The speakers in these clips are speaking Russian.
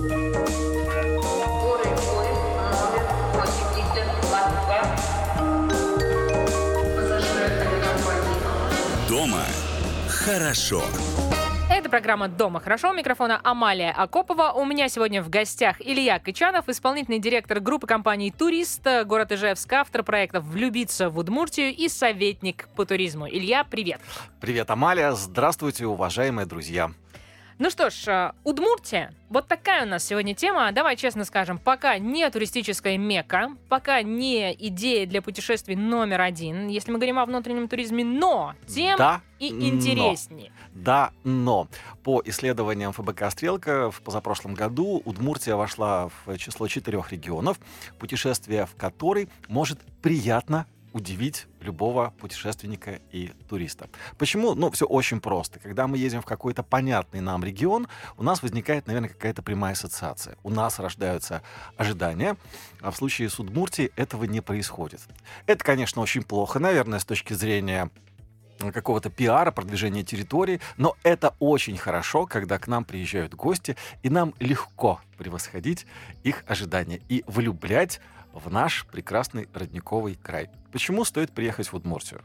Горы, номер 8022. Пассажиры авиакомпании. Дома хорошо. Это программа «Дома хорошо». У микрофона Амалия Акопова. У меня сегодня в гостях Илья Кычанов, исполнительный директор группы компаний «Турист», город Ижевск, автор проектов «Влюбиться в Удмуртию» и советник по туризму. Илья, привет. Привет, Амалия. Здравствуйте, уважаемые друзья. Ну что ж, Удмуртия. Вот такая у нас сегодня тема. Давай честно скажем, пока не туристическая мекка, пока не идея для путешествий номер один, если мы говорим о внутреннем туризме, но тем и интереснее. Но по исследованиям ФБК «Стрелка» в позапрошлом году Удмуртия вошла в число 4 регионов, путешествие в который может приятно удивить любого путешественника и туриста. Почему? Все очень просто. Когда мы едем в какой-то понятный нам регион, у нас возникает, наверное, какая-то прямая ассоциация. У нас рождаются ожидания, а в случае с Удмуртией этого не происходит. Это, конечно, очень плохо, наверное, с точки зрения какого-то пиара, продвижения территории, но это очень хорошо, когда к нам приезжают гости, и нам легко превосходить их ожидания и влюблять в наш прекрасный родниковый край. Почему стоит приехать в Удмуртию?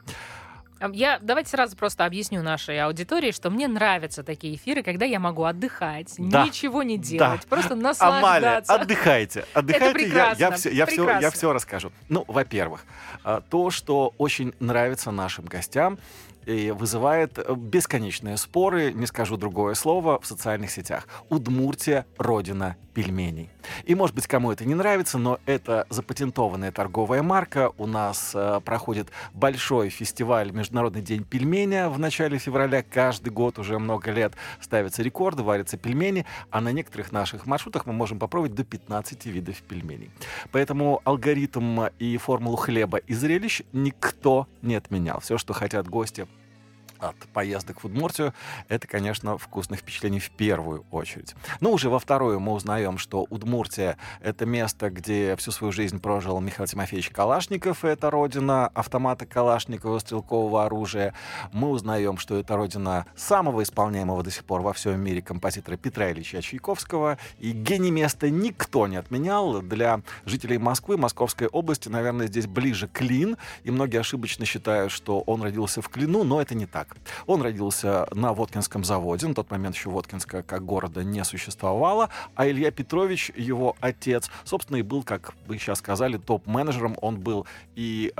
Давайте сразу просто объясню нашей аудитории, что мне нравятся такие эфиры, когда я могу отдыхать, Да. ничего не делать, просто Амалия, наслаждаться. отдыхте. Это прекрасно. Я все расскажу. Во-первых, то, что очень нравится нашим гостям и вызывает бесконечные споры, не скажу другое слово, в социальных сетях. Удмуртия — родина пельменей. И, может быть, кому это не нравится, но это запатентованная торговая марка. У нас проходит большой фестиваль «Международный день пельменя» в начале февраля. Каждый год уже много лет ставятся рекорды, варятся пельмени, а на некоторых наших маршрутах мы можем попробовать до 15 видов пельменей. Поэтому алгоритм и формулу хлеба и зрелищ никто не отменял. Все, что хотят гости от поездок в Удмуртию, это, конечно, вкусных впечатлений в первую очередь. Но уже во вторую мы узнаем, что Удмуртия — это место, где всю свою жизнь прожил Михаил Тимофеевич Калашников, это родина автомата Калашникова, стрелкового оружия. Мы узнаем, что это родина самого исполняемого до сих пор во всем мире композитора Петра Ильича Чайковского. И гений места никто не отменял. Для жителей Москвы, Московской области, наверное, здесь ближе Клин. И многие ошибочно считают, что он родился в Клину, но это не так. Он родился на Воткинском заводе. На тот момент еще Воткинска как города не существовало. А Илья Петрович, его отец, собственно, и был, как вы сейчас сказали, топ-менеджером. Он был и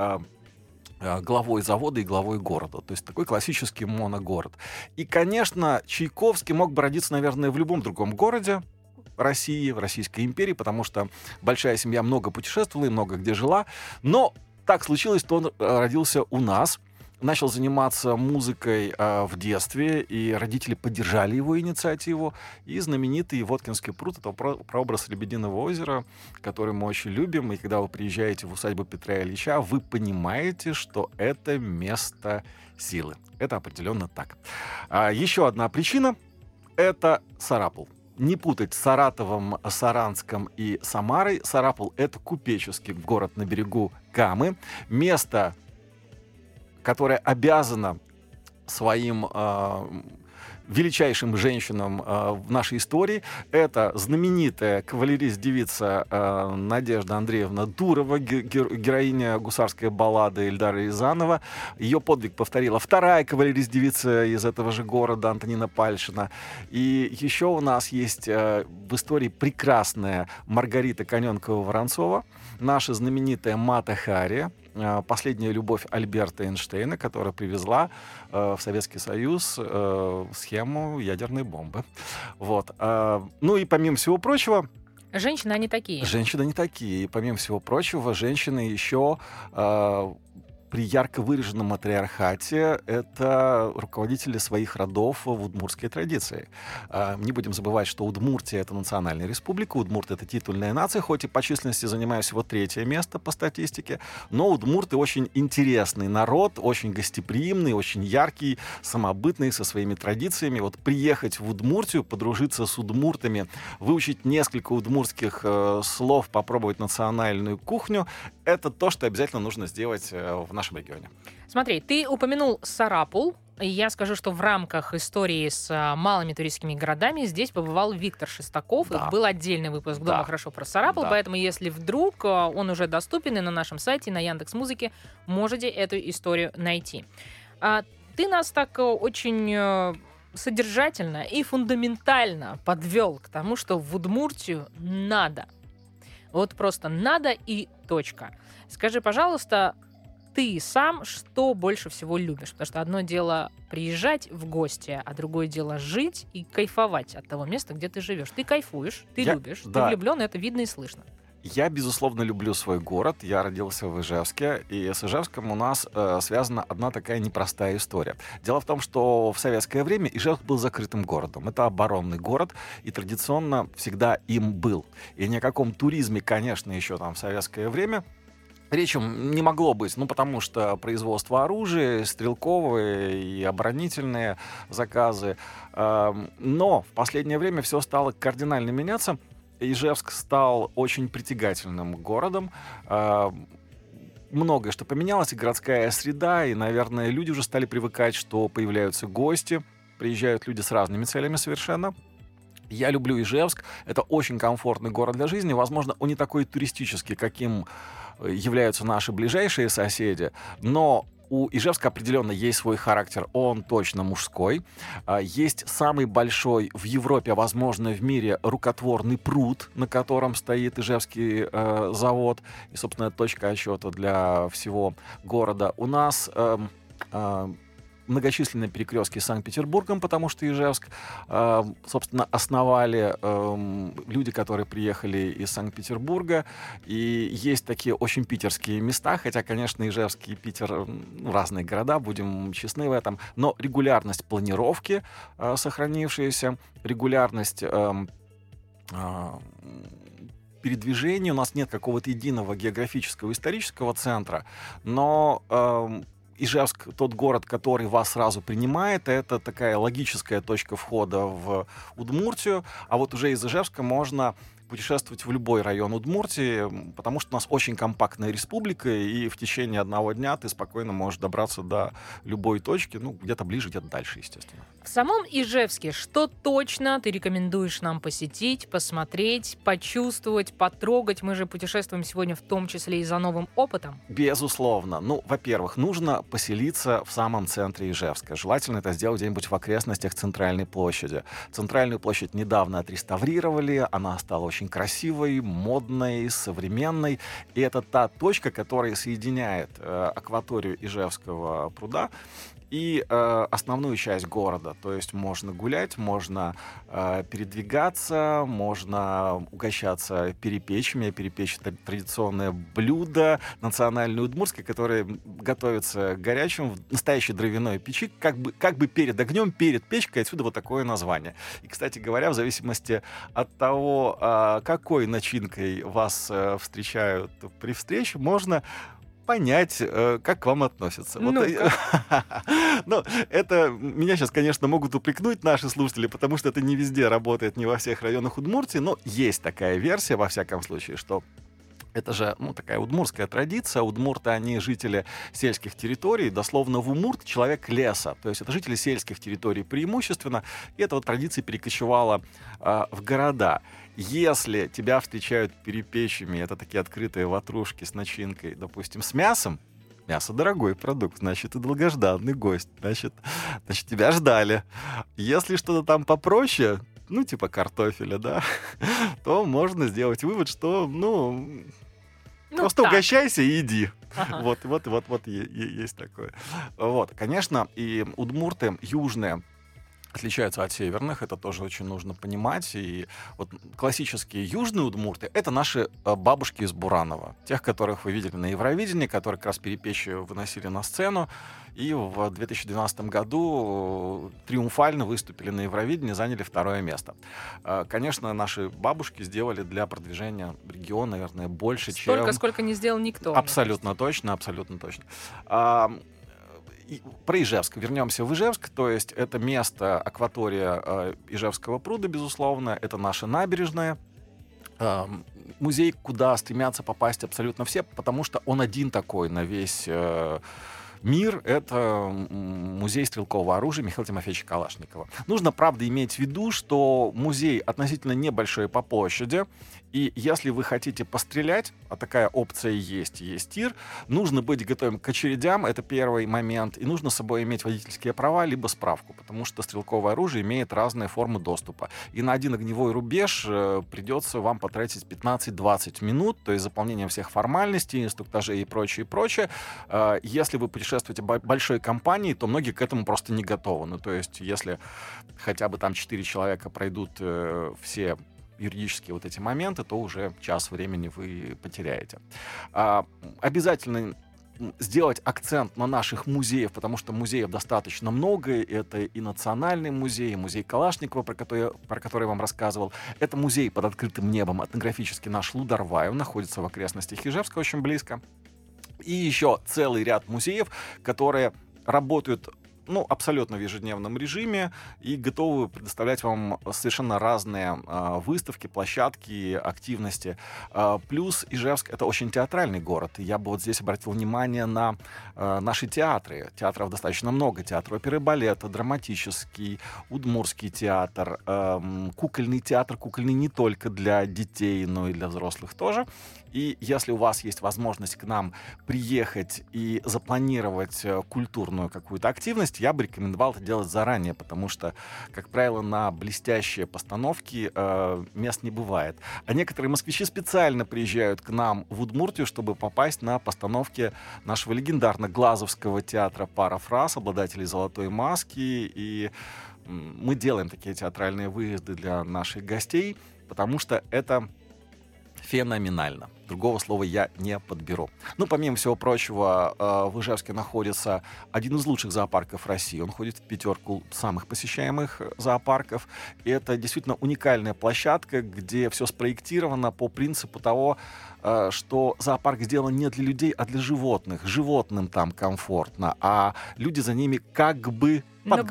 главой завода и главой города. То есть такой классический моногород. И, конечно, Чайковский мог бы родиться, наверное, в любом другом городе России, в Российской империи, потому что большая семья много путешествовала и много где жила. Но так случилось, что он родился у нас. Начал заниматься музыкой в детстве, и родители поддержали его инициативу. И знаменитый Воткинский пруд — это прообраз Лебединого озера, который мы очень любим. И когда вы приезжаете в усадьбу Петра Ильича, вы понимаете, что это место силы. Это определенно так. Еще одна причина — это Сарапул. Не путать с Саратовом, Саранском и Самарой. Сарапул — это купеческий город на берегу Камы. Место, которая обязана своим величайшим женщинам в нашей истории. Это знаменитая кавалерист-девица Надежда Андреевна Дурова, героиня гусарской баллады Эльдара Рязанова. Ее подвиг повторила вторая кавалерист-девица из этого же города Антонина Пальшина. И еще у нас есть в истории прекрасная Маргарита Коненкова-Воронцова, наша знаменитая Мата Хари, последняя любовь Альберта Эйнштейна, которая привезла в Советский Союз схему ядерной бомбы. Вот. Ну и помимо всего прочего... Женщины, они такие. Женщины не такие. И помимо всего прочего, женщины еще... при ярко выраженном матриархате это руководители своих родов в удмуртской традиции. Не будем забывать, что Удмуртия — это национальная республика, удмурты — это титульная нация, хоть и по численности занимают всего 3-е место по статистике, но удмурты очень интересный народ, очень гостеприимный, очень яркий, самобытный, со своими традициями. Вот приехать в Удмуртию, подружиться с удмуртами, выучить несколько удмуртских слов, попробовать национальную кухню — это то, что обязательно нужно сделать в нашем регионе. Смотри, ты упомянул Сарапул. Я скажу, что в рамках истории с малыми туристскими городами здесь побывал Виктор Шестаков. Да. И был отдельный выпуск «Дома Да. хорошо процарапал», Да. поэтому если вдруг он уже доступен и на нашем сайте, и на Яндекс.Музыке, можете эту историю найти. Ты нас так очень содержательно и фундаментально подвел к тому, что в Удмуртию надо. Вот просто надо и точка. Скажи, пожалуйста, ты сам что больше всего любишь? Потому что одно дело приезжать в гости, а другое дело жить и кайфовать от того места, где ты живешь. Ты кайфуешь, ты любишь, ты да. влюблен, это видно и слышно. Я, безусловно, люблю свой город. Я родился в Ижевске, и с Ижевском у нас связана одна такая непростая история. Дело в том, что в советское время Ижевск был закрытым городом. Это оборонный город, и традиционно всегда им был. И ни о каком туризме, конечно, еще там в советское время речи не могло быть, потому что производство оружия, стрелковые и оборонительные заказы. Но в последнее время все стало кардинально меняться. Ижевск стал очень притягательным городом. Многое что поменялось, и городская среда, и, наверное, люди уже стали привыкать, что появляются гости, приезжают люди с разными целями совершенно. Я люблю Ижевск. Это очень комфортный город для жизни. Возможно, он не такой туристический, каким являются наши ближайшие соседи, но у Ижевска определенно есть свой характер, он точно мужской. Есть самый большой в Европе, а возможно в мире, рукотворный пруд, на котором стоит Ижевский завод, и, собственно, точка отсчета для всего города. У нас многочисленные перекрестки с Санкт-Петербургом, потому что Ижевск, собственно, основали люди, которые приехали из Санкт-Петербурга. И есть такие очень питерские места, хотя, конечно, Ижевск и Питер разные города, будем честны в этом. Но регулярность планировки сохранившаяся, регулярность передвижения. У нас нет какого-то единого географического исторического центра, но Ижевск — тот город, который вас сразу принимает. Это такая логическая точка входа в Удмуртию. А вот уже из Ижевска можно путешествовать в любой район Удмуртии, потому что у нас очень компактная республика, и в течение одного дня ты спокойно можешь добраться до любой точки, где-то ближе, где-то дальше, естественно. В самом Ижевске что точно ты рекомендуешь нам посетить, посмотреть, почувствовать, потрогать? Мы же путешествуем сегодня в том числе и за новым опытом. Безусловно. Во-первых, нужно поселиться в самом центре Ижевска. Желательно это сделать где-нибудь в окрестностях Центральной площади. Центральную площадь недавно отреставрировали, она стала очень красивой, модной, современной. И это та точка, которая соединяет акваторию Ижевского пруда и основную часть города. То есть можно гулять, можно передвигаться, можно угощаться перепечами. Перепечь — это традиционное блюдо национальное удмуртское, которое готовится горячим в настоящей дровяной печи, как бы перед огнем, перед печкой. Отсюда вот такое название. И, кстати говоря, в зависимости от того, какой начинкой вас встречают при встрече, можно понять, как к вам относятся. Это меня сейчас, конечно, могут упрекнуть наши слушатели, потому что это не везде работает, не во всех районах Удмуртии, но есть такая версия, во всяком случае, что это же, такая удмуртская традиция. Удмурты, они жители сельских территорий. Дословно в умурт — человек леса. То есть это жители сельских территорий преимущественно. И эта вот традиция перекочевала в города. Если тебя встречают перепечами, это такие открытые ватрушки с начинкой, допустим, с мясом, мясо — дорогой продукт, значит, ты долгожданный гость, значит, тебя ждали. Если что-то там попроще, типа картофеля, да, то можно сделать вывод, что, просто так. угощайся и иди. Ага. Вот есть такое. Вот, конечно, и удмурты южные отличаются от северных, это тоже очень нужно понимать. И вот классические южные удмурты — это наши бабушки из Буранова, тех, которых вы видели на Евровидении, которые как раз перепечи выносили на сцену. И в 2012 году триумфально выступили на Евровидении, заняли 2-е место. Конечно, наши бабушки сделали для продвижения региона, наверное, больше, чем... Столько, сколько не сделал никто. Абсолютно точно. Про Ижевск. Вернемся в Ижевск. То есть это место, акватория Ижевского пруда, безусловно. Это наша набережная. Музей, куда стремятся попасть абсолютно все, потому что он один такой на весь мир — это музей стрелкового оружия Михаила Тимофеевича Калашникова. Нужно, правда, иметь в виду, что музей относительно небольшой по площади, и если вы хотите пострелять, а такая опция есть тир, нужно быть готовым к очередям, это первый момент, и нужно с собой иметь водительские права, либо справку, потому что стрелковое оружие имеет разные формы доступа. И на один огневой рубеж придется вам потратить 15-20 минут, то есть заполнением всех формальностей, инструктажей и прочее, прочее. Если вы путешествуете большой компанией, то многие к этому просто не готовы. Ну, то есть если хотя бы там 4 человека пройдут все юридические вот эти моменты, то уже час времени вы потеряете. Обязательно сделать акцент на наших музеях, потому что музеев достаточно много. Это и Национальный музей, и музей Калашникова, про который я вам рассказывал. Это музей под открытым небом, этнографический наш Лударвай. Он находится в окрестностях Ижевска, очень близко. И еще целый ряд музеев, которые работают абсолютно в ежедневном режиме и готовы предоставлять вам совершенно разные выставки, площадки, активности. Плюс Ижевск — это очень театральный город. И я бы вот здесь обратил внимание на наши театры. Театров достаточно много. Театр оперы и балета, драматический, удмуртский театр, кукольный театр. Кукольный не только для детей, но и для взрослых тоже. И если у вас есть возможность к нам приехать и запланировать культурную какую-то активность, я бы рекомендовал это делать заранее, потому что, как правило, на блестящие постановки мест не бывает. А некоторые москвичи специально приезжают к нам в Удмуртию, чтобы попасть на постановки нашего легендарного Глазовского театра «Парафраз», обладателей «Золотой маски». И мы делаем такие театральные выезды для наших гостей, потому что это феноменально. Другого слова я не подберу. Помимо всего прочего, в Ижевске находится один из лучших зоопарков России. Он входит в 5 самых посещаемых зоопарков. И это действительно уникальная площадка, где все спроектировано по принципу того, что зоопарк сделан не для людей, а для животных. Животным там комфортно, а люди за ними как бы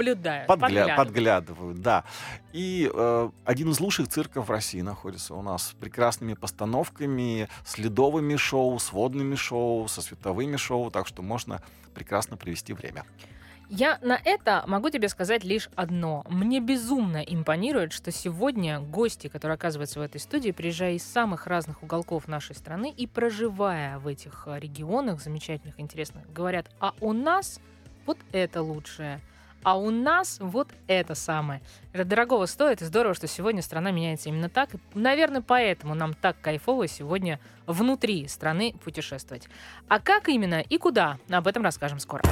подглядывают, да. И один из лучших цирков в России находится у нас с прекрасными постановками, с ледовыми шоу, с водными шоу, со световыми шоу, так что можно прекрасно провести время. Я на это могу тебе сказать лишь одно. Мне безумно импонирует, что сегодня гости, которые оказываются в этой студии, приезжая из самых разных уголков нашей страны и проживая в этих регионах замечательных, интересных, говорят: а у нас вот это лучшее, а у нас вот это самое. Это дорогого стоит, и здорово, что сегодня страна меняется именно так. И, наверное, поэтому нам так кайфово сегодня внутри страны путешествовать. А как именно и куда, об этом расскажем скоро.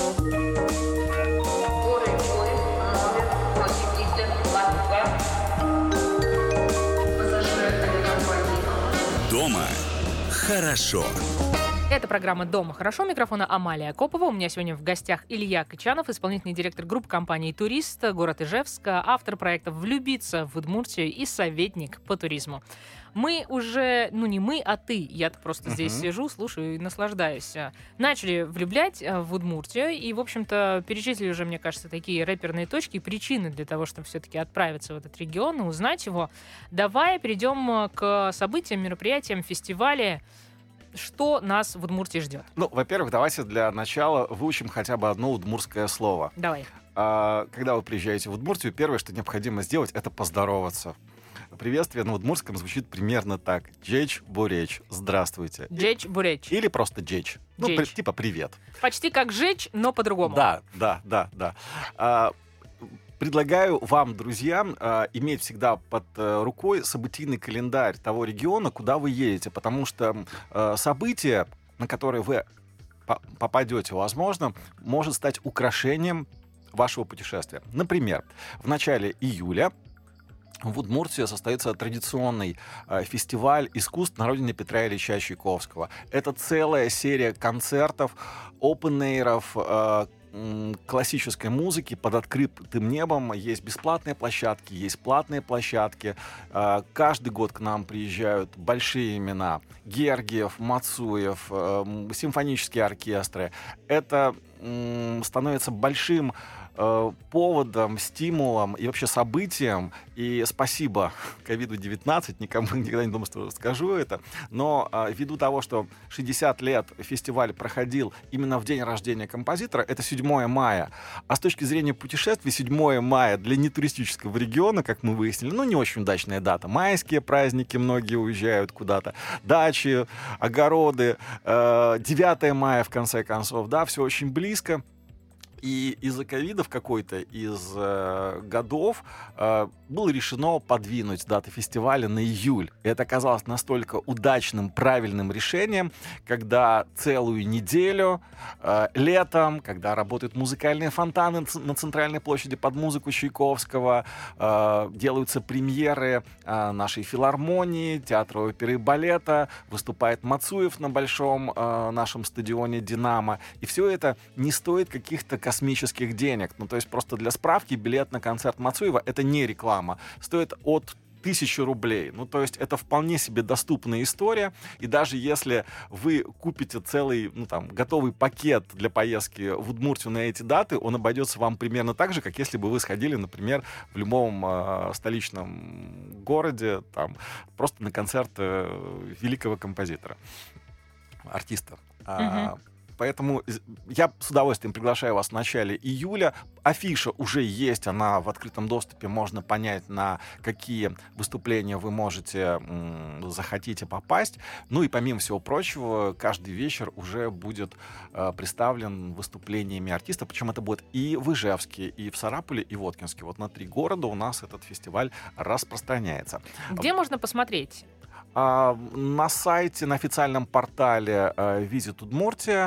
Дома хорошо. Это программа «Дома хорошо». Микрофона Амалия Копова. У меня сегодня в гостях Илья Кычанов, исполнительный директор группы компании «Турист», город Ижевск, автор проектов «Влюбиться в Удмуртию» и советник по туризму. Мы уже, не мы, а ты, я-то просто здесь сижу, слушаю и наслаждаюсь, начали влюблять в Удмуртию и, в общем-то, перечислили уже, мне кажется, такие рэперные точки, причины для того, чтобы все-таки отправиться в этот регион и узнать его. Давай перейдем к событиям, мероприятиям, фестивалю. Что нас в Удмуртии ждет? Во-первых, давайте для начала выучим хотя бы одно удмуртское слово. Давай. Когда вы приезжаете в Удмуртию, первое, что необходимо сделать, это поздороваться. Приветствие на удмуртском звучит примерно так. Джеч Буреч. Здравствуйте. Джеч Буреч. Или просто Джеч. Типа привет. Почти как жечь, но по-другому. Да. Предлагаю вам, друзья, иметь всегда под рукой событийный календарь того региона, куда вы едете, потому что событие, на которое вы попадете, возможно, может стать украшением вашего путешествия. Например, в начале июля в Удмуртии состоится традиционный фестиваль искусств на родине Петра Ильича Чайковского. Это целая серия концертов, опен-эйров, классической музыки под открытым небом. Есть бесплатные площадки, есть платные площадки. Каждый год к нам приезжают большие имена. Гергиев, Мацуев, симфонические оркестры. Это становится большим поводом, стимулом и вообще событием. И спасибо COVID-19, никогда не думал, что скажу это, но ввиду того, что 60 лет фестиваль проходил именно в день рождения композитора, это 7 мая, а с точки зрения путешествий 7 мая для нетуристического региона, как мы выяснили, не очень удачная дата. Майские праздники, многие уезжают куда-то, дачи, огороды, 9 мая, в конце концов, да, все очень близко. И из-за ковида в какой-то из годов было решено подвинуть даты фестиваля на июль. И это оказалось настолько удачным, правильным решением, когда целую неделю летом, когда работают музыкальные фонтаны на центральной площади под музыку Чайковского, делаются премьеры нашей филармонии, театра оперы и балета, выступает Мацуев на большом нашем стадионе «Динамо». И все это не стоит каких-то космических денег. То есть просто для справки, билет на концерт Мацуева — это не реклама. Стоит от 1000 рублей. То есть это вполне себе доступная история. И даже если вы купите целый, готовый пакет для поездки в Удмуртию на эти даты, он обойдется вам примерно так же, как если бы вы сходили, например, в любом столичном городе, просто на концерт великого композитора, артиста. Поэтому я с удовольствием приглашаю вас в начале июля. Афиша уже есть, она в открытом доступе. Можно понять, на какие выступления вы захотите попасть. И помимо всего прочего, каждый вечер уже будет представлен выступлениями артиста. Причем это будет и в Ижевске, и в Сарапуле, и в Воткинске. На 3 города у нас этот фестиваль распространяется. Где можно посмотреть? На сайте, на официальном портале Visit Удмуртия,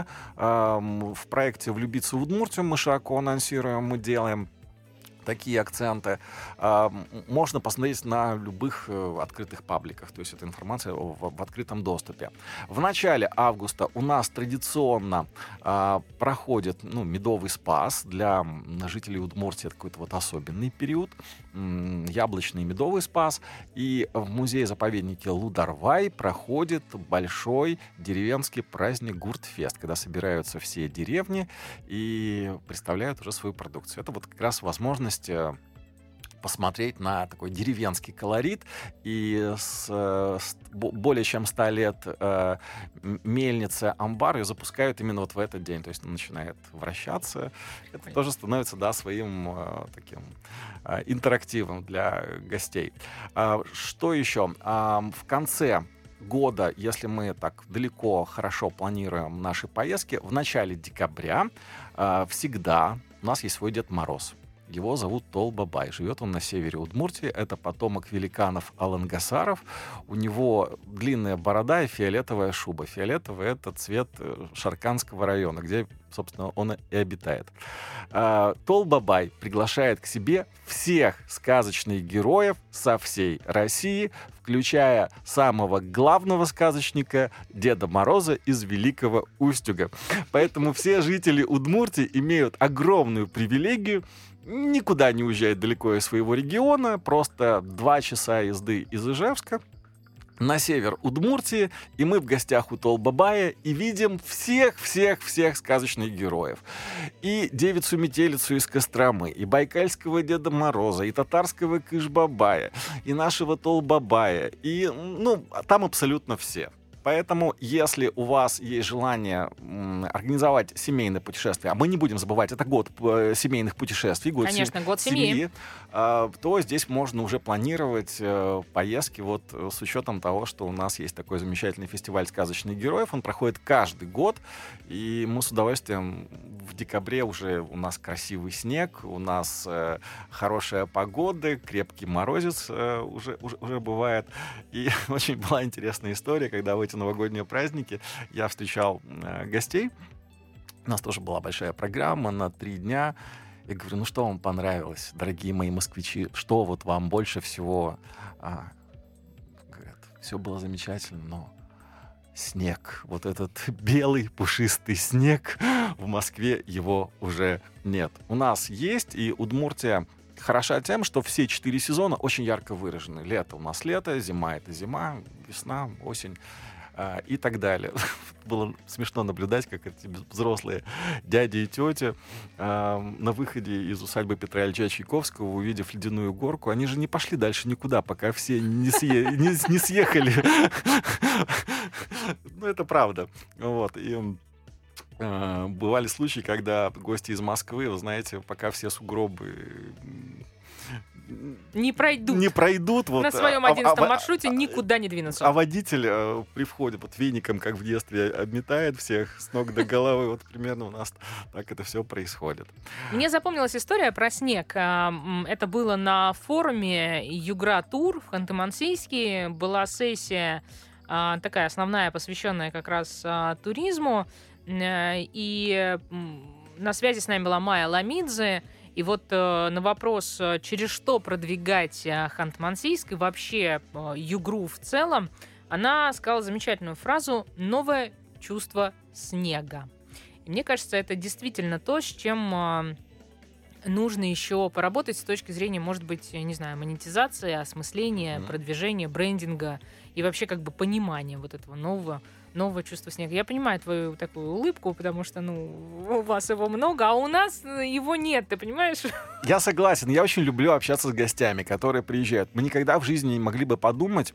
в проекте «Влюбиться в Удмуртию» мы широко анонсируем, мы делаем такие акценты. Можно посмотреть на любых открытых пабликах, то есть эта информация в открытом доступе. В начале августа у нас традиционно проходит медовый спас. Для жителей Удмуртии это какой-то особенный период. Яблочный медовый спас. И в музее-заповеднике Лударвай проходит большой деревенский праздник Гуртфест, когда собираются все деревни и представляют уже свою продукцию. Это как раз возможность посмотреть на такой деревенский колорит. И с более чем 100 лет мельница «Амбар» ее запускают именно в этот день. То есть она начинает вращаться. Это тоже становится своим таким интерактивом для гостей. Что еще? В конце года, если мы так далеко, хорошо планируем наши поездки, в начале декабря всегда у нас есть свой Дед Мороз. Его зовут Толбабай. Живет он на севере Удмуртии. Это потомок великанов Алангасаров. У него длинная борода и фиолетовая шуба. Фиолетовый — это цвет Шарканского района, где, собственно, он и обитает. Толбабай приглашает к себе всех сказочных героев со всей России, включая самого главного сказочника Деда Мороза из Великого Устюга. Поэтому все жители Удмуртии имеют огромную привилегию никуда не уезжать далеко из своего региона, просто 2 часа езды из Ижевска на север Удмуртии, и мы в гостях у Толбабая и видим всех сказочных героев. И девицу-метелицу из Костромы, и байкальского Деда Мороза, и татарского Кыш-Бабая, и нашего Толбабая, и, там абсолютно все. Поэтому, если у вас есть желание организовать семейное путешествие, а мы не будем забывать, это год семейных путешествий, год семьи, то здесь можно уже планировать поездки с учетом того, что у нас есть такой замечательный фестиваль сказочных героев. Он проходит каждый год, и мы с удовольствием в декабре уже у нас красивый снег, у нас хорошая погода, крепкий морозец уже бывает. И очень была интересная история, когда в эти новогодние праздники я встречал гостей. У нас тоже была большая программа на 3 дня. Я говорю, что вам понравилось, дорогие мои москвичи? Что вам больше всего? Говорят, все было замечательно, но снег, этот белый пушистый снег, в Москве его уже нет. У нас есть, и Удмуртия хороша тем, что все 4 сезона очень ярко выражены. Лето у нас лето, зима — это зима, весна, осень и так далее. Было смешно наблюдать, как эти взрослые дяди и тети на выходе из усадьбы Петра Ильича Чайковского, увидев ледяную горку, они же не пошли дальше никуда, пока все не съехали. Ну, это правда. Вот. И бывали случаи, когда гости из Москвы, вы знаете, пока все сугробы Не пройдут вот, на своем 11-м маршруте, никуда не двинутся. А водитель при входе вот веником, как в детстве, обметает всех с ног до головы. Вот примерно у нас так это все происходит. Мне запомнилась история про снег. Это было на форуме Югра Тур в Ханты-Мансийске. Была сессия такая основная, посвященная как раз туризму. И на связи с нами была Майя Ламидзе. И вот на вопрос, через что продвигать Ханты-Мансийск и вообще Югру в целом, она сказала замечательную фразу «новое чувство снега». И мне кажется, это действительно то, с чем нужно еще поработать с точки зрения, может быть, не знаю, монетизации, осмысления, продвижения, брендинга и вообще как бы понимания вот этого нового чувства снега. Я понимаю твою такую улыбку, потому что, у вас его много, а у нас его нет, ты понимаешь? Я согласен. Я очень люблю общаться с гостями, которые приезжают. Мы никогда в жизни не могли бы подумать,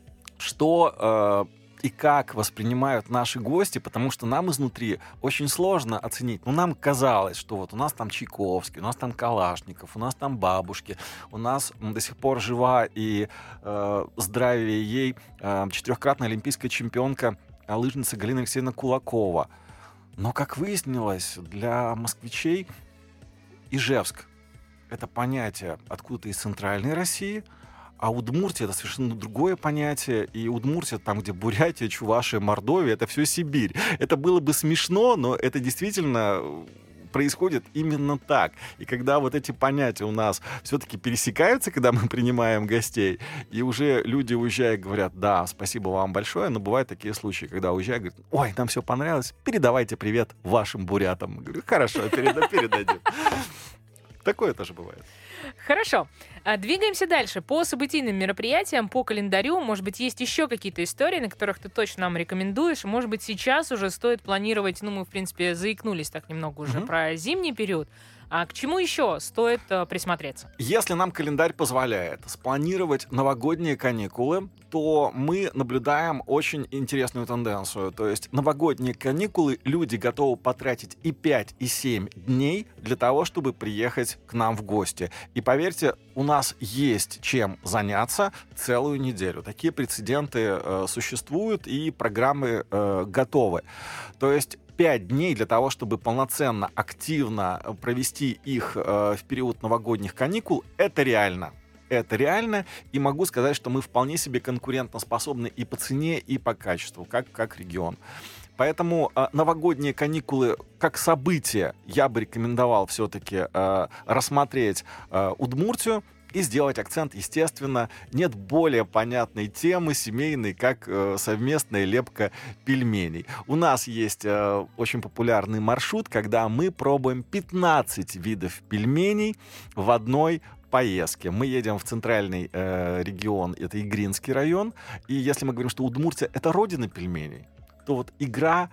что и как воспринимают наши гости, потому что нам изнутри очень сложно оценить. Нам казалось, что вот у нас там Чайковский, у нас там Калашников, у нас там бабушки, у нас до сих пор жива и здравие ей 4-кратная олимпийская чемпионка лыжница Галина Алексеевна Кулакова. Но, как выяснилось, для москвичей Ижевск — это понятие откуда-то из центральной России, а Удмуртия — это совершенно другое понятие. И Удмуртия, там, где Бурятия, Чувашия, Мордовия — это все Сибирь. Это было бы смешно, но это действительно происходит именно так. И когда вот эти понятия у нас все-таки пересекаются, когда мы принимаем гостей, и уже люди, уезжая, говорят: да, спасибо вам большое, но бывают такие случаи, когда уезжают, говорят: ой, нам все понравилось, передавайте привет вашим бурятам. Говорю: хорошо, передадим. Такое тоже бывает. Хорошо. Двигаемся дальше. По событийным мероприятиям, по календарю, может быть, есть еще какие-то истории, на которых ты точно нам рекомендуешь. Может быть, сейчас уже стоит планировать, мы, в принципе, заикнулись так немного уже про зимний период. А к чему еще стоит присмотреться? Если нам календарь позволяет спланировать новогодние каникулы, то мы наблюдаем очень интересную тенденцию. То есть новогодние каникулы люди готовы потратить и 5, и 7 дней для того, чтобы приехать к нам в гости. И поверьте, у нас есть чем заняться целую неделю. Такие прецеденты существуют, и программы готовы. То есть 5 дней для того, чтобы полноценно, активно провести их в период новогодних каникул, это реально. Это реально, и могу сказать, что мы вполне себе конкурентоспособны и по цене, и по качеству, как регион. Поэтому новогодние каникулы как событие я бы рекомендовал все-таки рассмотреть Удмуртию и сделать акцент, естественно. Нет более понятной темы семейной, как совместная лепка пельменей. У нас есть очень популярный маршрут, когда мы пробуем 15 видов пельменей в одной поездке. Мы едем в центральный регион, это Игринский район. И если мы говорим, что Удмуртия — это родина пельменей, то вот Игра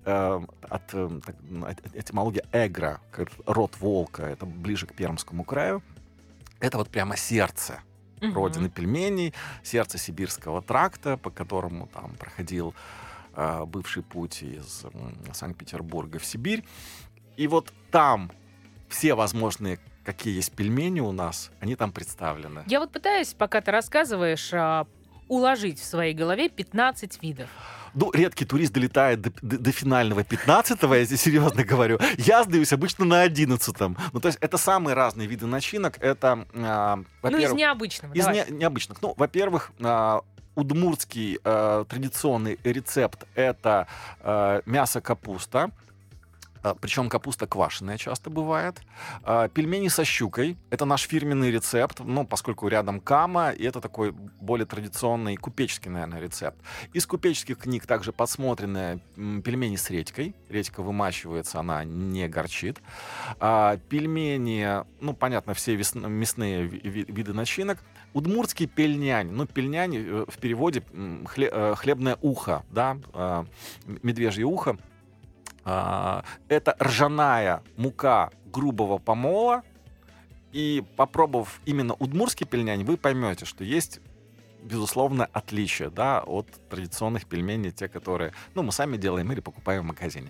от этимологии «эгра», как род волка, это ближе к Пермскому краю. Это вот прямо сердце родины пельменей, сердце Сибирского тракта, по которому там проходил бывший путь из Санкт-Петербурга в Сибирь. И вот там все возможные, какие есть пельмени у нас, они там представлены. Я вот пытаюсь, пока ты рассказываешь, уложить в своей голове 15 видов. Редкий турист долетает до финального 15-го, я здесь серьезно говорю. Я сдаюсь обычно на 11-м. То есть это самые разные виды начинок. Это, из необычного. Из необычных. Во-первых, удмуртский традиционный рецепт — это мясо-капуста. Причем капуста квашеная часто бывает. Пельмени со щукой — это наш фирменный рецепт, поскольку рядом Кама, и это такой более традиционный купеческий, наверное, рецепт. Из купеческих книг также подсмотрены пельмени с редькой. Редька вымачивается, она не горчит. Пельмени, понятно, все мясные виды начинок. Удмуртский пельнянь. Ну, пельнянь в переводе хлебное ухо, да, медвежье ухо. Это ржаная мука грубого помола. И попробовав именно удмуртский пельнянь, вы поймете, что есть, безусловно, отличие, да, от традиционных пельменей, те, которые, ну, мы сами делаем или покупаем в магазине.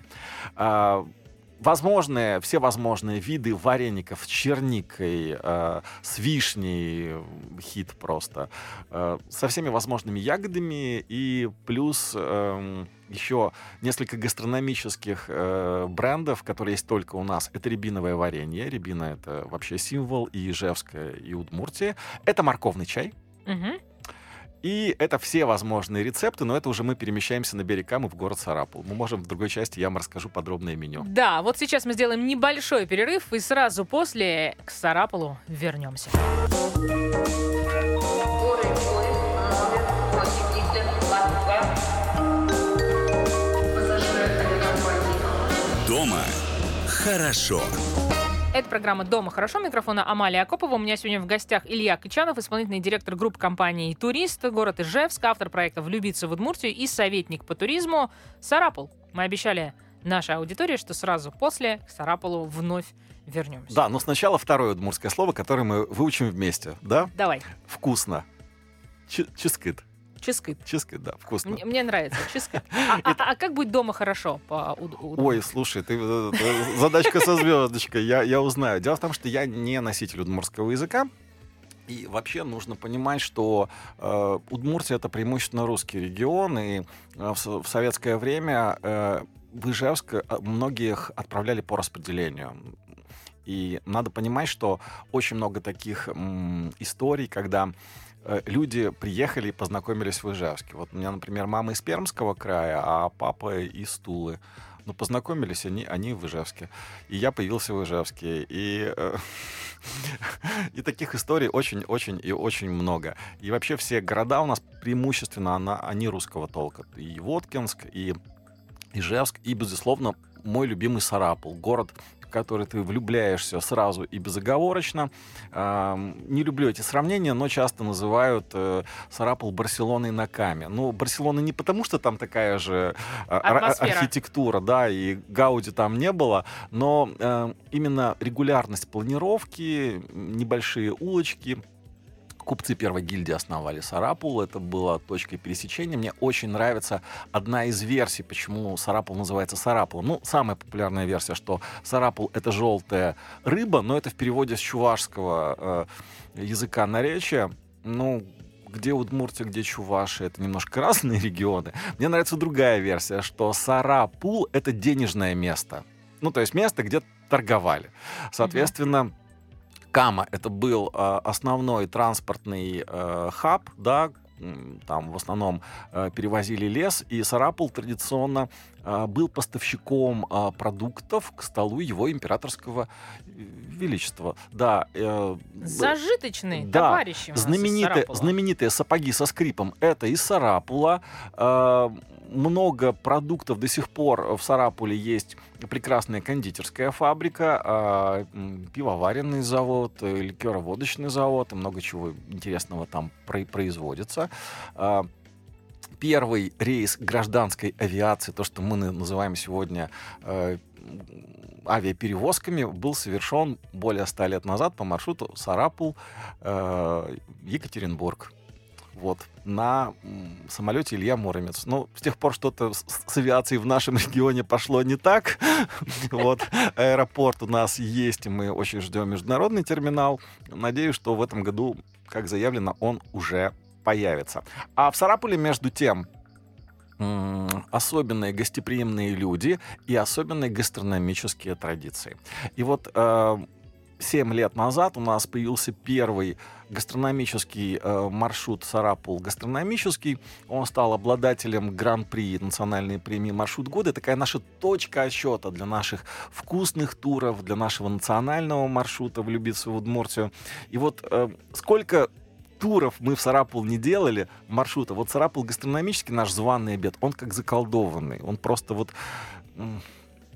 Все возможные виды вареников с черникой, с вишней, хит просто, со всеми возможными ягодами, и плюс еще несколько гастрономических брендов, которые есть только у нас. Это рябиновое варенье. Рябина — это вообще символ и Ижевска, и Удмуртии. Это морковный чай. И это все возможные рецепты, но это уже мы перемещаемся на берег Камы в город Сарапул. Мы можем в другой части, я вам расскажу подробное меню. Да, вот сейчас мы сделаем небольшой перерыв и сразу после к Сарапулу вернемся. Скорый поезд номер 8022. Пассажиры авиакомпании Дома хорошо. Это программа «Дома хорошо». Микрофона Амалия Акопова. У меня сегодня в гостях Илья Кычанов, исполнительный директор группы компании «Турист», город Ижевск, автор проекта «Влюбиться в Удмуртию» и советник по туризму Сарапул. Мы обещали нашей аудитории, что сразу после к Сарапулу вновь вернемся. Да, но сначала второе удмуртское слово, которое мы выучим вместе, да? Давай. Вкусно. Чискыт. Чискыт. Чискыт, да, вкусно. Мне нравится. Чискыт. А как будет дома хорошо? Ой, слушай, ты задачка со звездочкой, я узнаю. Дело в том, что я не носитель удмуртского языка. И вообще нужно понимать, что Удмуртия — это преимущественно русский регион, и в советское время в Ижевск многих отправляли по распределению. И надо понимать, что очень много таких историй, когда люди приехали и познакомились в Ижевске. Вот у меня, например, мама из Пермского края, а папа из Тулы. Но познакомились они в Ижевске. И я появился в Ижевске. И таких историй очень-очень и очень много. И вообще все города у нас преимущественно, они русского толка. И Воткинск, и Ижевск, и, безусловно, мой любимый Сарапул. Город, в который ты влюбляешься сразу и безоговорочно. Не люблю эти сравнения, но часто называют Сарапул Барселоной на Каме. Ну, Барселона не потому, что там такая же архитектура, да, и Гауди там не было, но именно регулярность планировки, небольшие улочки. Купцы первой гильдии основали Сарапул. Это была точкой пересечения. Мне очень нравится одна из версий, почему Сарапул называется Сарапул. Ну, самая популярная версия, что Сарапул — это желтая рыба, но это в переводе с чувашского языка наречия. Ну, где Удмуртия, где Чувашия — это немножко разные регионы. Мне нравится другая версия, что Сарапул — это денежное место. Ну, то есть место, где торговали. Соответственно, Кама — это был основной транспортный хаб, да, там в основном перевозили лес, и Сарапул традиционно был поставщиком продуктов к столу его императорского величества. Да, зажиточные да, товарищи у нас из Сарапула. знаменитые сапоги со скрипом — это из Сарапула. Много продуктов до сих пор в Сарапуле есть. Прекрасная кондитерская фабрика, пивоваренный завод, ликероводочный завод, и много чего интересного там производится. Первый рейс гражданской авиации, то, что мы называем сегодня авиаперевозками, был совершен более 100 лет назад по маршруту Сарапул-Екатеринбург. Вот, на самолете Илья Муромец. Ну, с тех пор что-то с авиацией в нашем регионе пошло не так. Вот, аэропорт у нас есть, и мы очень ждем международный терминал. Надеюсь, что в этом году, как заявлено, он уже появится. А в Сарапуле, между тем, особенные гостеприимные люди и особенные гастрономические традиции. И вот 7 лет назад у нас появился первый гастрономический маршрут Сарапул гастрономический. Он стал обладателем гран-при национальной премии «Маршрут года». Такая наша точка отсчета для наших вкусных туров, для нашего национального маршрута «Влюбиться в Удмуртию». И вот сколько туров мы в Сарапул не делали, маршрута. Вот Сарапул гастрономический, наш званый обед, он как заколдованный. Он просто вот...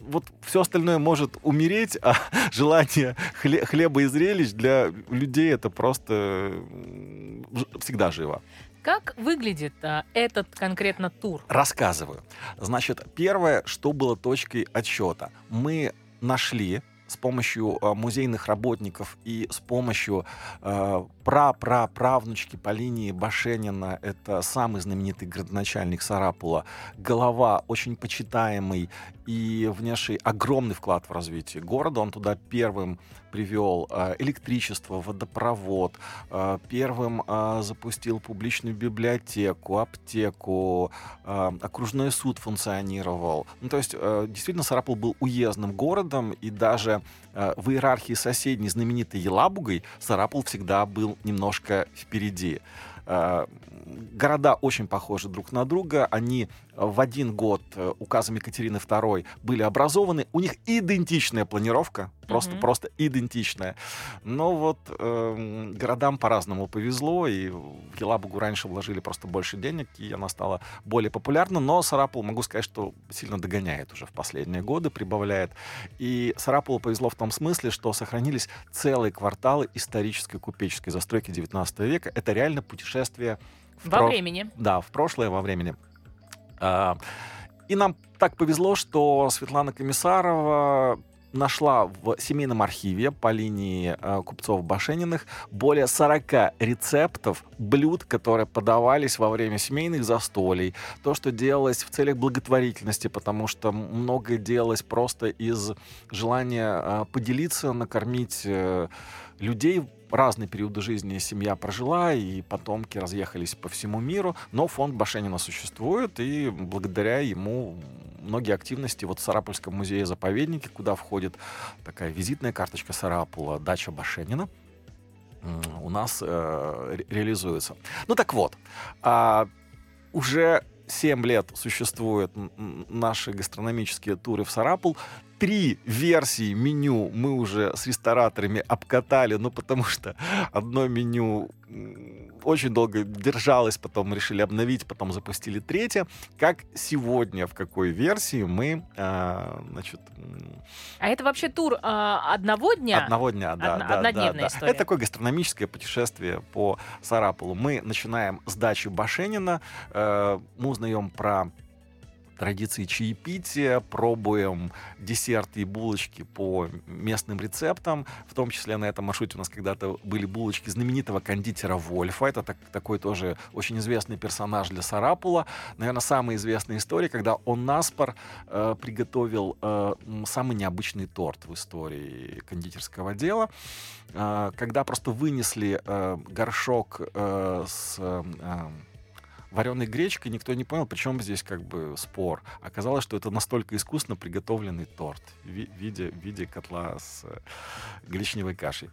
вот все остальное может умереть, а желание хлеба и зрелищ для людей это просто всегда живо. Как выглядит этот конкретно тур? Рассказываю. Значит, первое, что было точкой отсчета. Мы нашли с помощью музейных работников и с помощью правнучки по линии Башенина, это самый знаменитый градоначальник Сарапула, голова, очень почитаемый и внесший огромный вклад в развитие города. Он туда первым привел электричество, водопровод, первым запустил публичную библиотеку, аптеку, окружной суд функционировал. Ну, то есть, действительно, Сарапул был уездным городом, и даже в иерархии соседней знаменитой Елабугой Сарапул всегда был немножко впереди. Города очень похожи друг на друга. Они в один год указом Екатерины II были образованы. У них идентичная планировка, просто идентичная. Но вот городам по-разному повезло, и в Елабугу раньше вложили просто больше денег, и она стала более популярна. Но Сарапул, могу сказать, что сильно догоняет уже в последние годы, прибавляет. И Сарапулу повезло в том смысле, что сохранились целые кварталы исторической купеческой застройки XIX века. Это реально путешествие во времени. Да, в прошлое, во времени. И нам так повезло, что Светлана Комиссарова нашла в семейном архиве по линии купцов Башениных более 40 рецептов блюд, которые подавались во время семейных застолий. То, что делалось в целях благотворительности, потому что многое делалось просто из желания поделиться, накормить людей. Разные периоды жизни семья прожила, и потомки разъехались по всему миру, но фонд Башенина существует, и благодаря ему многие активности вот в Сарапульском музее-заповеднике, куда входит такая визитная карточка Сарапула, дача Башенина, у нас реализуется. Ну так вот, уже 7 лет существуют наши гастрономические туры в Сарапул. 3 версии меню мы уже с рестораторами обкатали, ну потому что одно меню очень долго держалось, потом решили обновить, потом запустили 3. Как сегодня, в какой версии мы, значит... А это вообще тур одного дня? Одного дня, да. Однодневная история. Это такое гастрономическое путешествие по Сарапулу. Мы начинаем с дачи Башенина, мы узнаем про традиции чаепития, пробуем десерты и булочки по местным рецептам. В том числе на этом маршруте у нас когда-то были булочки знаменитого кондитера Вольфа. Это такой тоже очень известный персонаж для Сарапула. Наверное, самая известная история, когда он наспор приготовил самый необычный торт в истории кондитерского дела. Когда просто вынесли горшок с... вареной гречкой, никто не понял, причем здесь как бы спор. Оказалось, что это настолько искусно приготовленный торт в виде котла с гречневой кашей.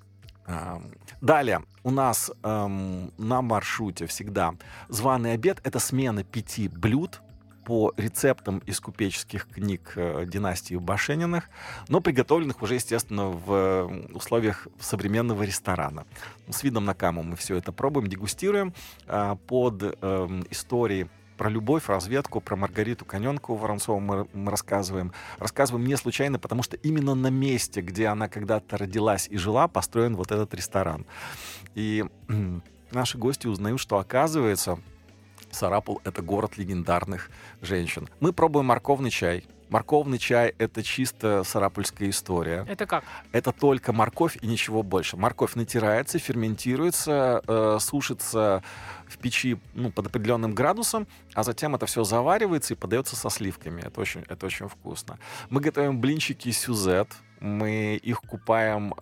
Далее у нас на маршруте всегда званый обед. Это смена 5 блюд по рецептам из купеческих книг династии Башениных, но приготовленных уже, естественно, в условиях современного ресторана. С видом на каму мы все это пробуем, дегустируем под истории про любовь, разведку, про Маргариту Коненкову Воронцову мы рассказываем. Рассказываем не случайно, потому что именно на месте, где она когда-то родилась и жила, построен вот этот ресторан. И наши гости узнают, что, оказывается, Сарапул — это город легендарных женщин. Мы пробуем морковный чай. Морковный чай — это чисто сарапульская история. Это как? Это только морковь и ничего больше. Морковь натирается, ферментируется, сушится в печи под определенным градусом, а затем это все заваривается и подается со сливками. Это очень вкусно. Мы готовим блинчики сюзет. Мы их купаем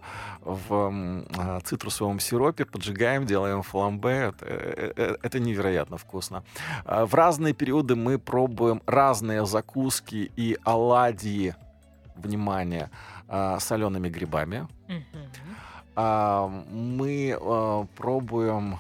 в цитрусовом сиропе, поджигаем, делаем фламбе. Это невероятно вкусно. В разные периоды мы пробуем разные закуски и оладьи, внимание, солеными грибами. Мы пробуем...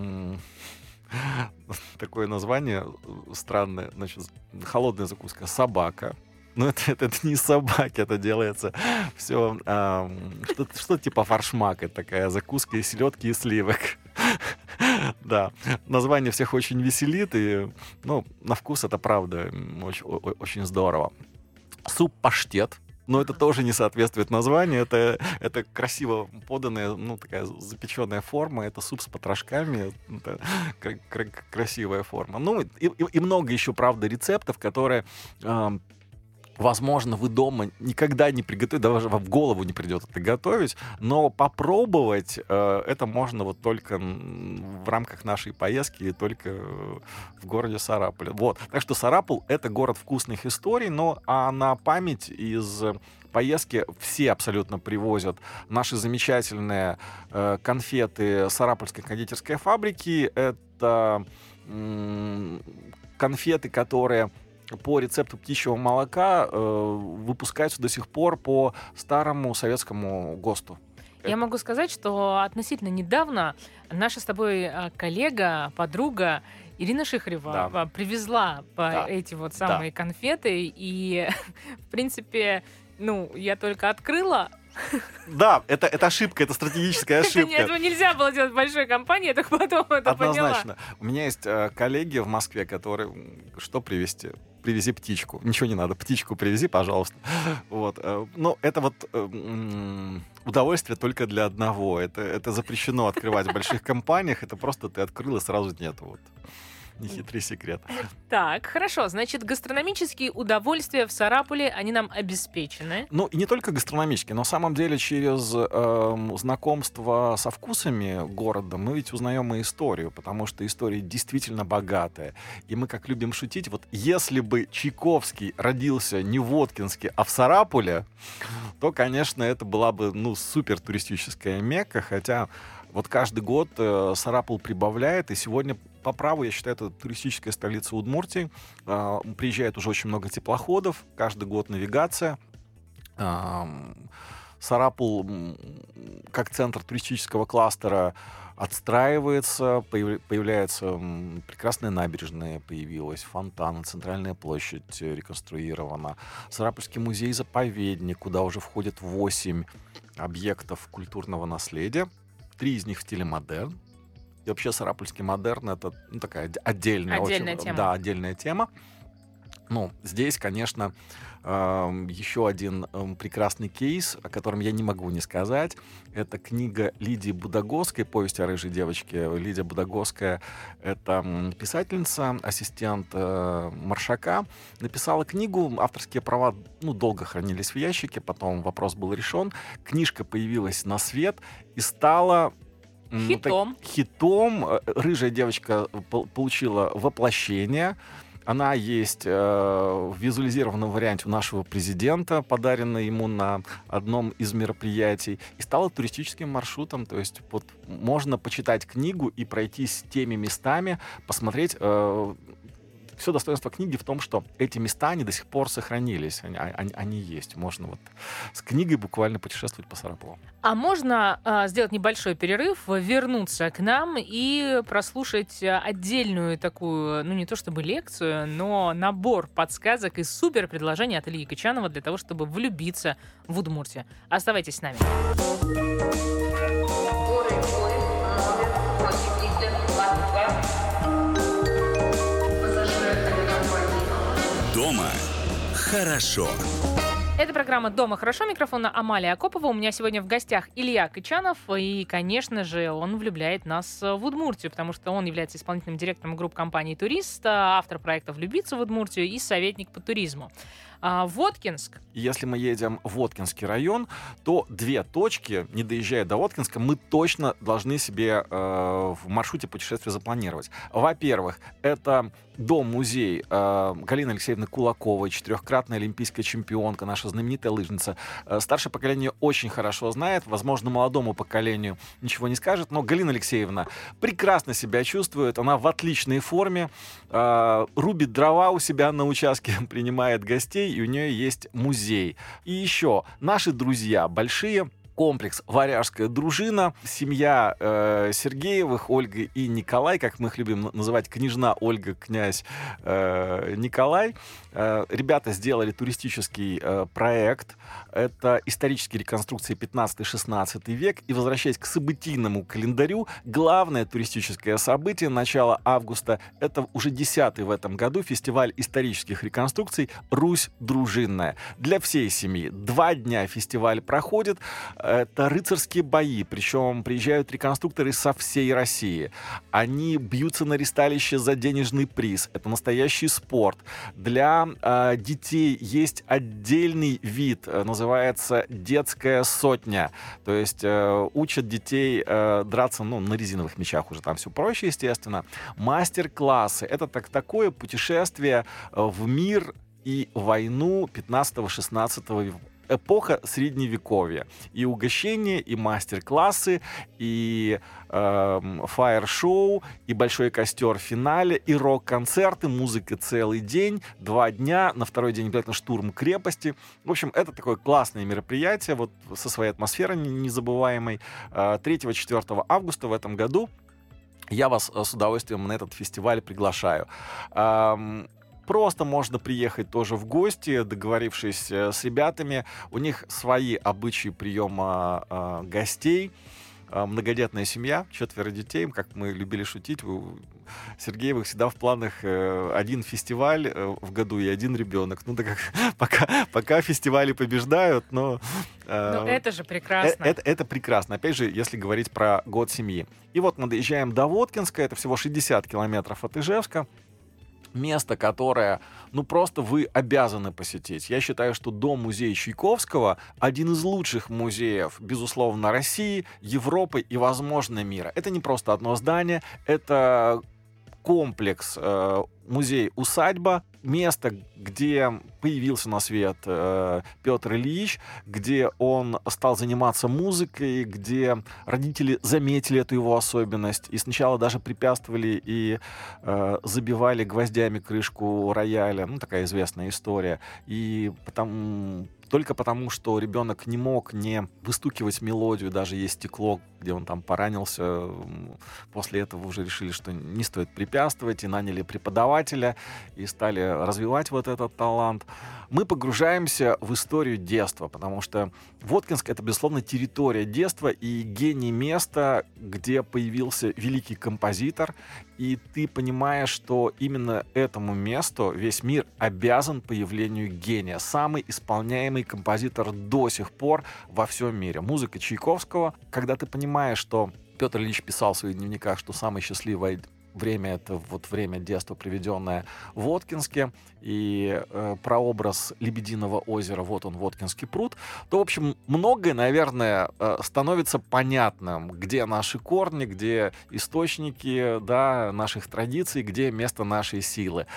такое название странное, значит, холодная закуска собака. Но это не собаки, это делается все что-то типа форшмака, такая закуска из селедки и сливок. Да, название всех очень веселит, и на вкус это правда очень здорово. суп-паштет. Но это тоже не соответствует названию. Это красиво поданная, такая запеченная форма. Это суп с потрошками. Это красивая форма. И много еще, правда, рецептов, которые... возможно, вы дома никогда не приготовите, даже вам в голову не придет это готовить, но попробовать это можно вот только в рамках нашей поездки и только в городе Сарапуле. Вот. Так что Сарапул — это город вкусных историй, а на память из поездки все абсолютно привозят наши замечательные конфеты Сарапульской кондитерской фабрики. Это конфеты, которые по рецепту птичьего молока выпускаются до сих пор по старому советскому ГОСТу. Я могу сказать, что относительно недавно наша с тобой коллега, подруга Ирина Шихарева привезла эти вот самые конфеты. И, в принципе, я только открыла. Да, это ошибка, это стратегическая ошибка. Этого нельзя было делать в большой компании, я только потом это поняла. Однозначно. У меня есть коллеги в Москве, которые... Что привезти? Привези птичку. Ничего не надо, птичку привези, пожалуйста. Вот. Но это вот удовольствие только для одного. Это запрещено открывать в больших компаниях. Это просто ты открыл, и сразу нет. Вот. Нехитрый секрет. Так, хорошо. Значит, гастрономические удовольствия в Сарапуле, они нам обеспечены. И не только гастрономические, но на самом деле через знакомство со вкусами города мы ведь узнаем и историю, потому что история действительно богатая. И мы, как любим шутить, вот если бы Чайковский родился не в Воткинске, а в Сарапуле, то, конечно, это была бы, супер туристическая Мекка, хотя вот каждый год Сарапул прибавляет, и сегодня по праву, я считаю, это туристическая столица Удмуртии. Приезжает уже очень много теплоходов, каждый год навигация. Сарапул, как центр туристического кластера, отстраивается, появляются прекрасные набережные, появилась фонтан, центральная площадь реконструирована, Сарапульский музей-заповедник, куда уже входят 8 объектов культурного наследия, 3 из них в стиле модерн. И вообще сарапульский модерн — это такая отдельная тема. Да, отдельная тема. Здесь, конечно, еще один прекрасный кейс, о котором я не могу не сказать. Это книга Лидии Будагоской «Повесть о рыжей девочке». Лидия Будагоская — это писательница, ассистент Маршака. Написала книгу, авторские права долго хранились в ящике, потом вопрос был решен. Книжка появилась на свет и стала... Хитом. «Рыжая девочка» получила воплощение. Она есть в визуализированном варианте у нашего президента, подаренная ему на одном из мероприятий, и стала туристическим маршрутом. То есть можно почитать книгу и пройтись теми местами, посмотреть. Все достоинство книги в том, что эти места, они до сих пор сохранились. Они есть. Можно с книгой буквально путешествовать по Сарапулу. А можно сделать небольшой перерыв, вернуться к нам и прослушать отдельную такую, не то чтобы лекцию, но набор подсказок и супер предложений от Ильи Качанова для того, чтобы влюбиться в Удмуртию. Оставайтесь с нами. Скорый поезд номер 8022. Пассажир авиакомпании Дома хорошо. Это программа «Дома хорошо». Микрофона Амалия Акопова. У меня сегодня в гостях Илья Качанов. И, конечно же, он влюбляет нас в Удмуртию, потому что он является исполнительным директором группы компании «Турист», автор проекта «Влюбиться в Удмуртию» и советник по туризму. Воткинск. Если мы едем в Воткинский район, то 2 точки, не доезжая до Воткинска, мы точно должны себе в маршруте путешествия запланировать. Во-первых, это дом-музей Галины Алексеевны Кулаковой, 4-кратная олимпийская чемпионка, наша знаменитая лыжница. Старшее поколение очень хорошо знает, возможно, молодому поколению ничего не скажет, но Галина Алексеевна прекрасно себя чувствует, она в отличной форме, рубит дрова у себя на участке, принимает гостей, и у нее есть музей. И еще наши друзья большие комплекс «Варяжская дружина». Семья Сергеевых, Ольга и Николай, как мы их любим называть, княжна Ольга, князь Николай. Ребята сделали туристический проект. Это исторические реконструкции 15-16 век. И, возвращаясь к событийному календарю, главное туристическое событие начала августа — это уже 10-й в этом году фестиваль исторических реконструкций «Русь дружинная». Для всей семьи 2 дня фестиваль проходит. Это рыцарские бои, причем приезжают реконструкторы со всей России. Они бьются на ристалище за денежный приз. Это настоящий спорт. Для детей есть отдельный вид, называется детская сотня. То есть учат детей драться на резиновых мячах, уже там все проще, естественно. Мастер-классы. Это такое путешествие в мир и войну 15-16 века. Эпоха Средневековья. И угощения, и мастер-классы, и фаер-шоу, и большой костер в финале, и рок-концерты, музыка целый день, 2 дня, на второй день обязательно штурм крепости. В общем, это такое классное мероприятие, вот со своей атмосферой незабываемой. 3-4 августа в этом году я вас с удовольствием на этот фестиваль приглашаю. Просто можно приехать тоже в гости, договорившись с ребятами. У них свои обычаи приема гостей. Многодетная семья, 4 детей. Как мы любили шутить, у Сергеевых всегда в планах 1 фестиваль в году и 1 ребенок. Ну, так как пока фестивали побеждают, но... это же прекрасно. Это прекрасно. Опять же, если говорить про год семьи. И вот мы доезжаем до Воткинска. Это всего 60 километров от Ижевска. Место, которое, просто вы обязаны посетить. Я считаю, что Дом-музей Чайковского — один из лучших музеев, безусловно, России, Европы и, возможно, мира. Это не просто одно здание, это комплекс, музей-усадьба, место, где появился на свет Петр Ильич, где он стал заниматься музыкой, где родители заметили эту его особенность и сначала даже препятствовали и забивали гвоздями крышку рояля. Такая известная история. И только потому, что ребенок не мог не выстукивать мелодию, даже есть стекло, где он там поранился. После этого уже решили, что не стоит препятствовать, и наняли преподавателя, и стали развивать вот этот талант. Мы погружаемся в историю детства, потому что Воткинск — это, безусловно, территория детства и гений места, где появился великий композитор, и ты понимаешь, что именно этому месту весь мир обязан появлению гения. Самый исполняемый композитор до сих пор во всем мире. Музыка Чайковского. Когда ты понимаешь, что Петр Ильич писал в своих дневниках, что самое счастливое время — это время детства, проведенное в Воткинске, и прообраз Лебединого озера, вот он, Воткинский пруд, то, в общем, многое, наверное, становится понятным, где наши корни, где источники, наших традиций, где место нашей силы.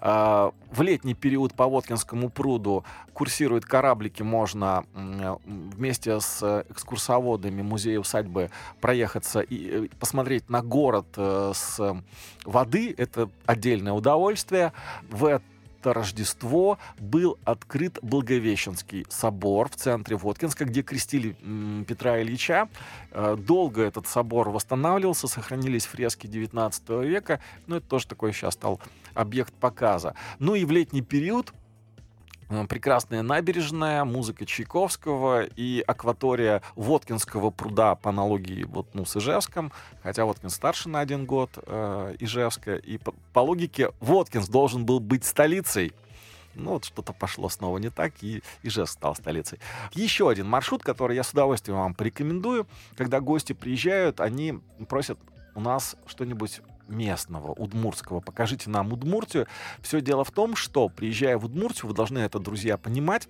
В летний период по Воткинскому пруду курсируют кораблики, можно вместе с экскурсоводами музея-усадьбы проехаться и посмотреть на город с воды. Это отдельное удовольствие. В это Рождество был открыт Благовещенский собор в центре Воткинска, где крестили Петра Ильича. Долго этот собор восстанавливался, сохранились фрески 19 века. Это тоже такой сейчас стал объект показа. И в летний период прекрасная набережная, музыка Чайковского и акватория Воткинского пруда по аналогии с Ижевском, хотя Воткинск старше на 1 год Ижевска, и по логике Воткинск должен был быть столицей. Что-то пошло снова не так, и Ижевск стал столицей. Еще один маршрут, который я с удовольствием вам порекомендую. Когда гости приезжают, они просят у нас что-нибудь местного, удмуртского. Покажите нам Удмуртию. Все дело в том, что, приезжая в Удмуртию, вы должны это, друзья, понимать,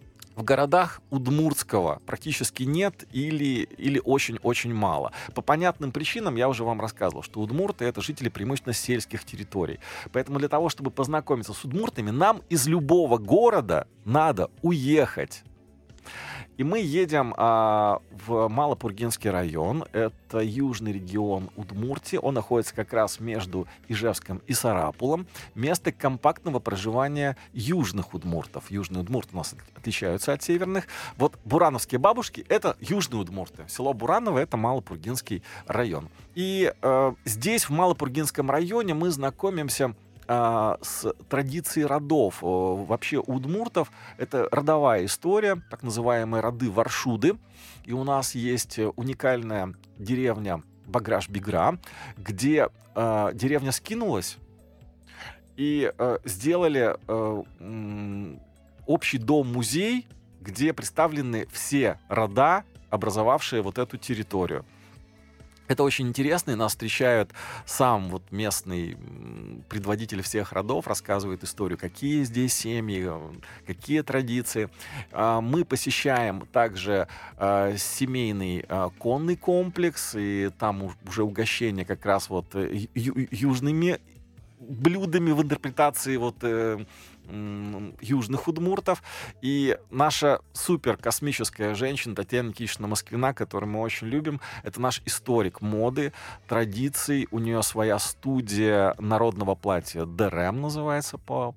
в городах удмуртского практически нет или очень-очень мало. По понятным причинам я уже вам рассказывал, что удмурты — это жители преимущественно сельских территорий. Поэтому для того, чтобы познакомиться с удмуртами, нам из любого города надо уехать. И мы едем в Малопургинский район. Это южный регион Удмуртии. Он находится как раз между Ижевском и Сарапулом. Место компактного проживания южных удмуртов. Южные удмурты у нас отличаются от северных. Вот бурановские бабушки — это южные удмурты. Село Бураново — это Малопургинский район. И здесь, в Малопургинском районе, мы знакомимся с традицией родов. Вообще у удмуртов это родовая история, так называемые роды Варшуды. И у нас есть уникальная деревня Баграш-Бигра, где деревня скинулась и сделали общий дом-музей, где представлены все рода, образовавшие вот эту территорию. Это очень интересно, и нас встречает сам вот местный предводитель всех родов, рассказывает историю, какие здесь семьи, какие традиции. Мы посещаем также семейный конный комплекс, и там уже угощение как раз вот южными блюдами в интерпретации вот южных удмуртов. И наша супер космическая женщина Татьяна Никитична Москвина, которую мы очень любим, это наш историк моды, традиций. У нее своя студия народного платья ДРМ называется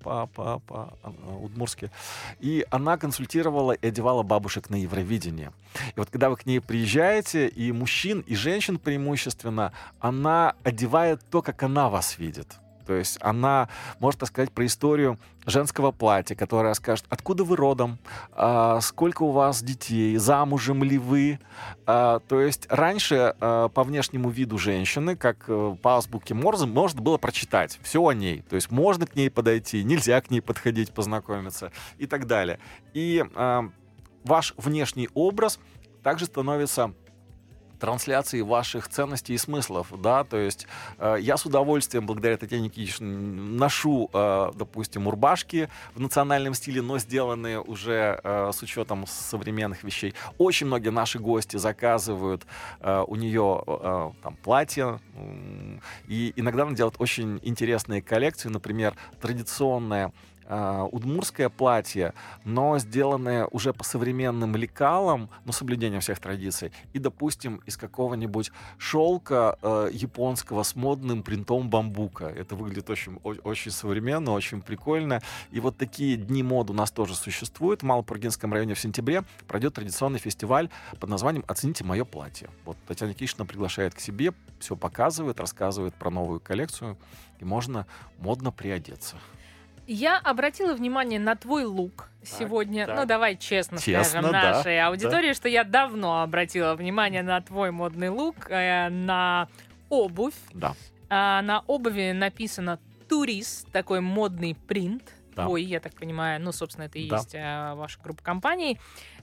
по-удмурски. И она консультировала и одевала бабушек на Евровидении. И вот когда вы к ней приезжаете, и мужчин, и женщин преимущественно, она одевает то, как она вас видит. То есть она может рассказать про историю женского платья, которое расскажет, откуда вы родом, сколько у вас детей, замужем ли вы. То есть раньше по внешнему виду женщины, как по азбуке Морзе, можно было прочитать все о ней. То есть можно к ней подойти, нельзя к ней подходить, познакомиться и так далее. И ваш внешний образ также становится трансляции ваших ценностей и смыслов, да, то есть я с удовольствием, благодаря Татьяне Никитичне, ношу, допустим, рубашки в национальном стиле, но сделанные уже с учетом современных вещей. Очень многие наши гости заказывают у нее там платья, и иногда она делает очень интересные коллекции, например, традиционное удмуртское платье, но сделанное уже по современным лекалам, но с соблюдением всех традиций, и, допустим, из какого-нибудь шелка японского с модным принтом бамбука. Это выглядит очень, очень современно, очень прикольно. И вот такие дни моды у нас тоже существуют. В Малопургинском районе в сентябре пройдет традиционный фестиваль под названием «Оцените мое платье». Вот Татьяна Никитична приглашает к себе, все показывает, рассказывает про новую коллекцию, и можно модно приодеться. Я обратила внимание на твой лук сегодня. так. Ну, давай честно скажем да, нашей аудитории, что я давно обратила внимание на твой модный лук, на обувь. Да. На обуви написано «Турист», такой модный принт. Да. Твой, я так понимаю, ну, собственно, это и Да. есть ваша группа компаний.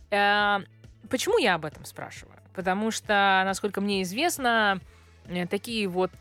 Почему я об этом спрашиваю? Потому что, насколько мне известно, такие вот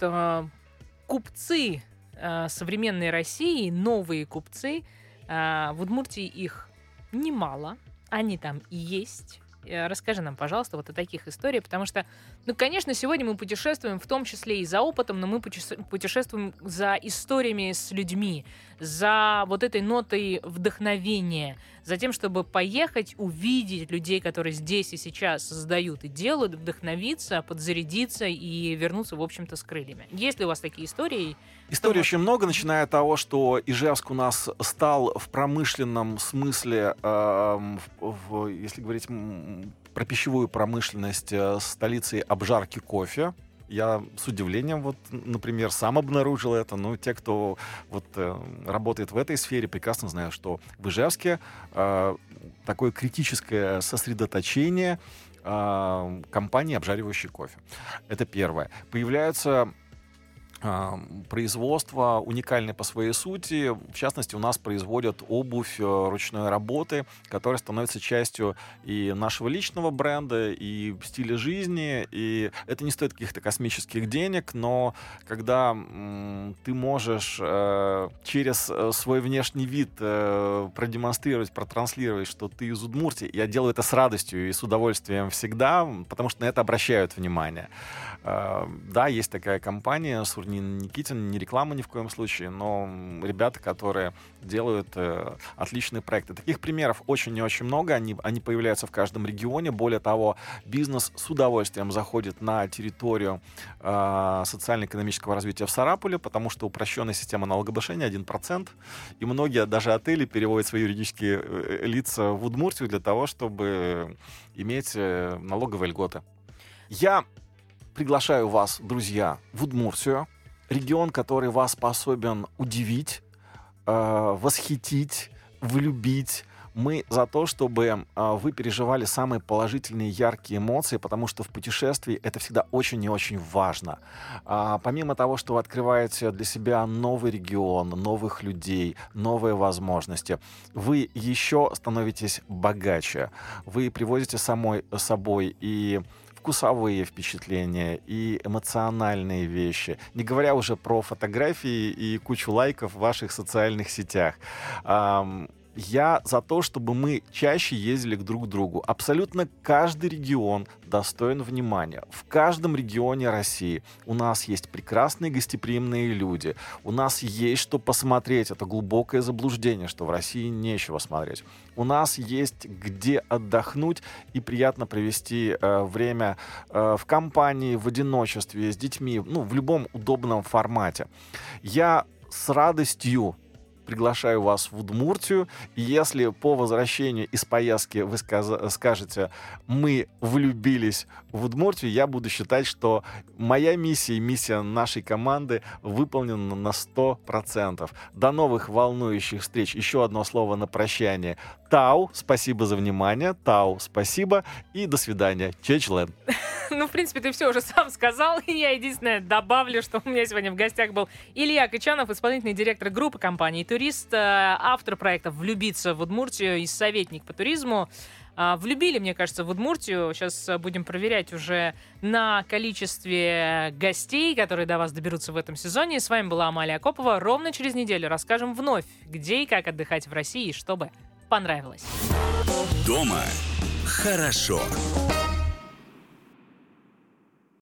купцы современной России, новые купцы, в Удмуртии их немало, они там и есть. Расскажи нам, пожалуйста, вот о таких историях, потому что, ну, конечно, сегодня мы путешествуем в том числе и за опытом, но мы путешествуем за историями с людьми, за вот этой нотой вдохновения, за тем, чтобы поехать, увидеть людей, которые здесь и сейчас создают и делают, вдохновиться, подзарядиться и вернуться, в общем-то, с крыльями. Есть ли у вас такие истории? Историй очень много, начиная от того, что Ижевск у нас стал в промышленном смысле, если говорить про пищевую промышленность, столицей обжарки кофе. Я с удивлением, вот, например, сам обнаружил это. Но те, кто вот, работает в этой сфере, прекрасно знают, что в Ижевске такое критическое сосредоточение компании, обжаривающей кофе. Это первое. Появляются производство уникальное по своей сути. В частности, у нас производят обувь ручной работы, которая становится частью и нашего личного бренда, и стиля жизни. И это не стоит каких-то космических денег, но когда ты можешь через свой внешний вид продемонстрировать, протранслировать, что ты из Удмуртии, я делаю это с радостью и с удовольствием всегда, потому что на это обращают внимание. Да, есть такая компания «Сурни ни Никитин, ни реклама ни в коем случае, но ребята, которые делают отличные проекты. Таких примеров очень и очень много, они появляются в каждом регионе. Более того, бизнес с удовольствием заходит на территорию социально-экономического развития в Сарапуле, потому что упрощенная система налогообложения 1%, и многие даже отели переводят свои юридические лица в Удмуртию для того, чтобы иметь налоговые льготы. Я приглашаю вас, друзья, в Удмуртию, регион, который вас способен удивить, восхитить, влюбить. Мы за то, чтобы вы переживали самые положительные, яркие эмоции, потому что в путешествии это всегда очень и очень важно. Помимо того, что вы открываете для себя новый регион, новых людей, новые возможности, вы еще становитесь богаче. Вы привозите с собой и вкусовые впечатления, и эмоциональные вещи, не говоря уже про фотографии и кучу лайков в ваших социальных сетях. Я за то, чтобы мы чаще ездили друг к другу. Абсолютно каждый регион достоин внимания. В каждом регионе России у нас есть прекрасные гостеприимные люди. У нас есть что посмотреть. Это глубокое заблуждение, что в России нечего смотреть. У нас есть где отдохнуть и приятно провести время в компании, в одиночестве, с детьми, в любом удобном формате. Я с радостью приглашаю вас в Удмуртию. И если по возвращению из поездки вы скажете «мы влюбились в Удмуртию», я буду считать, что моя миссия и миссия нашей команды выполнена на 100%. До новых волнующих встреч. Еще одно слово на прощание. Тау, спасибо за внимание. Тау, спасибо. И до свидания. Чечлен. В принципе, ты все уже сам сказал. И я единственное добавлю, что у меня сегодня в гостях был Илья Кычанов, исполнительный директор группы компании «Турист», автор проекта «Влюбиться в Удмуртию» и советник по туризму. Влюбили, мне кажется, в Удмуртию. Сейчас будем проверять уже на количестве гостей, которые до вас доберутся в этом сезоне. С вами была Амалия Акопова. Ровно через неделю расскажем вновь, где и как отдыхать в России, чтобы понравилось. Дома хорошо.